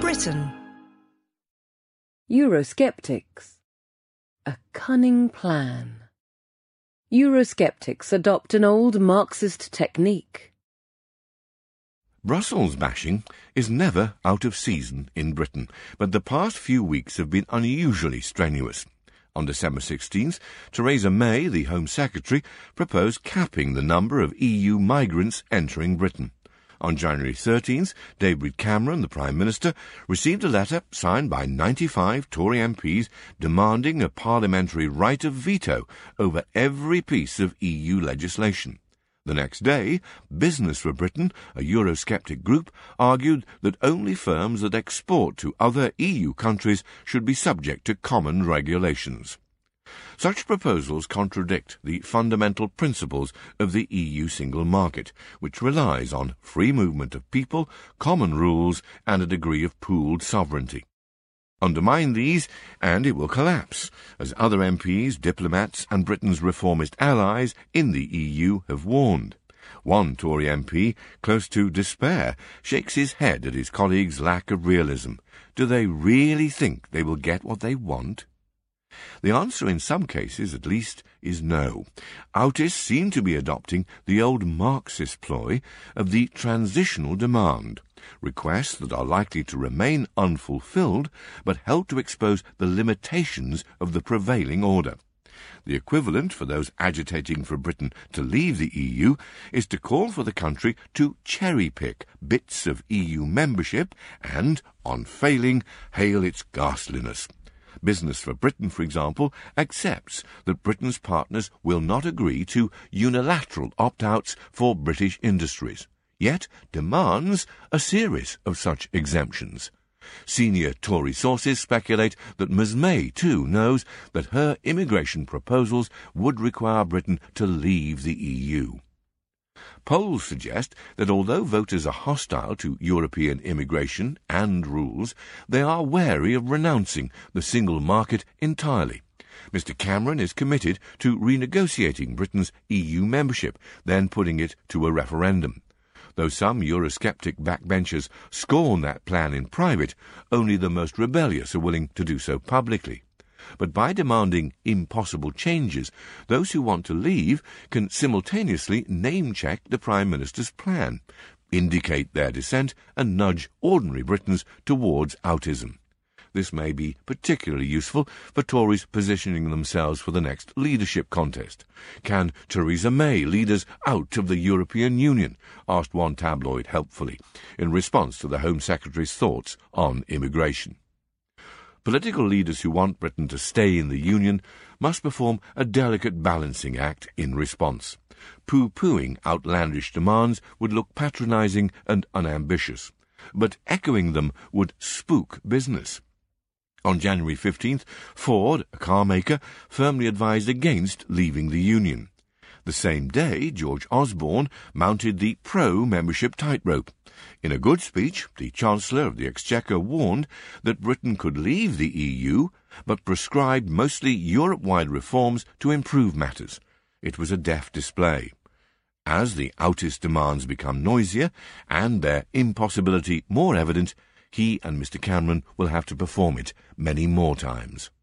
Britain. Eurosceptics. A cunning plan. Eurosceptics adopt an old Marxist technique. Brussels bashing is never out of season in Britain, but the past few weeks have been unusually strenuous. On December 16th, Theresa May, the Home Secretary, proposed capping the number of EU migrants entering Britain. On January 13th, David Cameron, the Prime Minister, received a letter signed by 95 Tory MPs demanding a parliamentary right of veto over every piece of EU legislation. The next day, Business for Britain, a Eurosceptic group, argued that only firms that export to other EU countries should be subject to common regulations. Such proposals contradict the fundamental principles of the EU single market, which relies on free movement of people, common rules, and a degree of pooled sovereignty. Undermine these, and it will collapse, as other MPs, diplomats, and Britain's reformist allies in the EU have warned. One Tory MP, close to despair, shakes his head at his colleagues' lack of realism. Do they really think they will get what they want? The answer in some cases, at least, is no. Outists seem to be adopting the old Marxist ploy of the transitional demand, requests that are likely to remain unfulfilled but help to expose the limitations of the prevailing order. The equivalent for those agitating for Britain to leave the EU is to call for the country to cherry-pick bits of EU membership and, on failing, hail its ghastliness. Business for Britain, for example, accepts that Britain's partners will not agree to unilateral opt-outs for British industries, yet demands a series of such exemptions. Senior Tory sources speculate that Ms May, too, knows that her immigration proposals would require Britain to leave the EU. Polls suggest that although voters are hostile to European immigration and rules, they are wary of renouncing the single market entirely. Mr Cameron is committed to renegotiating Britain's EU membership, then putting it to a referendum. Though some Eurosceptic backbenchers scorn that plan in private, only the most rebellious are willing to do so publicly. But by demanding impossible changes, those who want to leave can simultaneously name-check the Prime Minister's plan, indicate their dissent, and nudge ordinary Britons towards outism. This may be particularly useful for Tories positioning themselves for the next leadership contest. Can Theresa May lead us out of the European Union? Asked one tabloid helpfully, in response to the Home Secretary's thoughts on immigration. Political leaders who want Britain to stay in the Union must perform a delicate balancing act in response. Pooh-poohing outlandish demands would look patronising and unambitious, but echoing them would spook business. On January 15th, Ford, a car maker, firmly advised against leaving the Union. The same day, George Osborne mounted the pro-membership tightrope. In a good speech, the Chancellor of the Exchequer warned that Britain could leave the EU, but prescribed mostly Europe-wide reforms to improve matters. It was a deft display. As the outist demands become noisier and their impossibility more evident, he and Mr Cameron will have to perform it many more times.